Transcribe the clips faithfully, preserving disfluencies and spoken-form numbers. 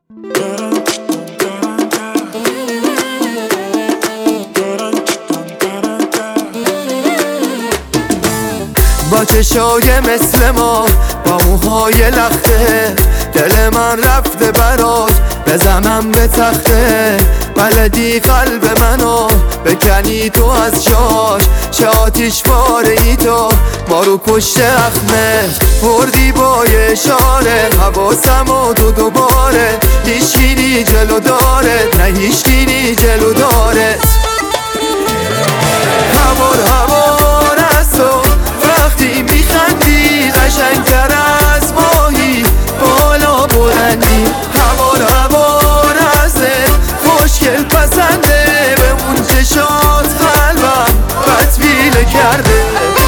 با چشای مثل ما، با موهای لخته، دل من رفته برات بزنم به تخته. بلدی قلب منو بکنی تو از جاش، چه آتیش باره ای تو ما رو کشته اخمه. بردی با یه اشاره حواسم و دو دوباره، هیچگینی جلو دارت نه هیچگینی جلو دارت. هوار هوار از تو وقتی میخندی، قشنگتر از ماهی بالا بلندی. هوار هوار ازت خوشگل پسنده، به اون چشات قلبم بدبیله کرده.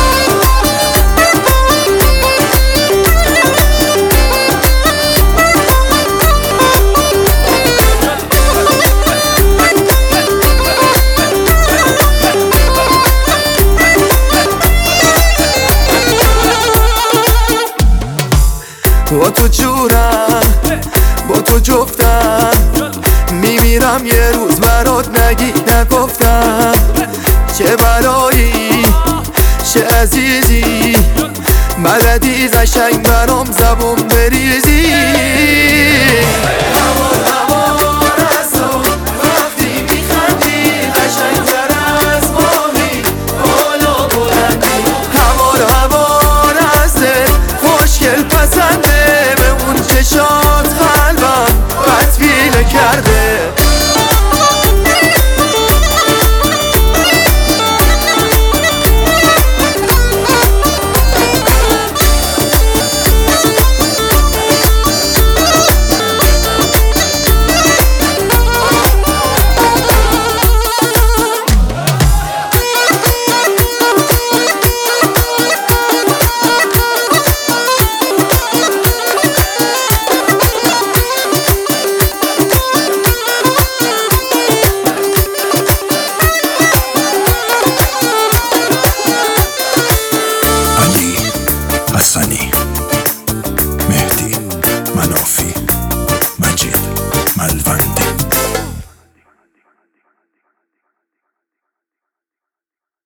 با تو جورم، با تو جفتم، میمیرم یه روز برات نگی نگفتم. چه بلایی چه عزیزی، بلدی قشنگ برام زبون